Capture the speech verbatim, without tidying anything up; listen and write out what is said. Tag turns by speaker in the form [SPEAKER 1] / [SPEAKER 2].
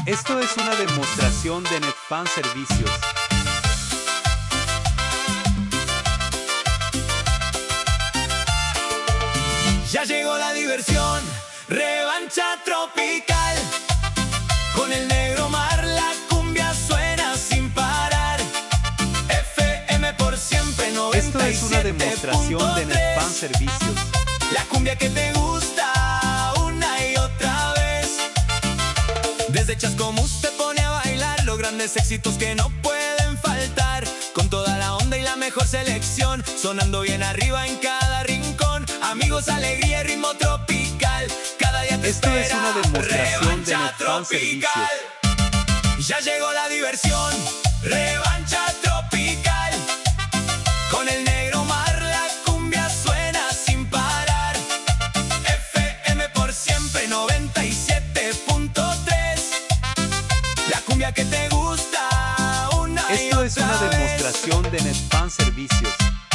[SPEAKER 1] Esto es una demostración de Netfan Servicios.
[SPEAKER 2] Ya llegó la diversión, revancha tropical. Con el negro mar la cumbia suena sin parar. F M por siempre
[SPEAKER 1] Esto
[SPEAKER 2] noventa y
[SPEAKER 1] es una
[SPEAKER 2] siete
[SPEAKER 1] demostración de
[SPEAKER 2] punto tres.
[SPEAKER 1] Netfan Servicios.
[SPEAKER 2] La cumbia que te gusta una y otra vez. Desde Chascomús te pone a bailar los grandes éxitos que no pueden faltar. Con toda la onda y la mejor selección, sonando bien arriba en cada rincón. Amigos, alegría y ritmo tropical. Cada día te
[SPEAKER 1] Esto
[SPEAKER 2] espera
[SPEAKER 1] es una demostración de
[SPEAKER 2] revancha
[SPEAKER 1] Netfan Servicios.
[SPEAKER 2] tropical. Ya llegó la diversión, revancha tropical. Con el negro mar la cumbia suena sin parar. F M por siempre noventa y siete punto tres. La cumbia que te gusta una y
[SPEAKER 1] Esto es
[SPEAKER 2] otra
[SPEAKER 1] una
[SPEAKER 2] vez.
[SPEAKER 1] demostración de Netfan Servicios.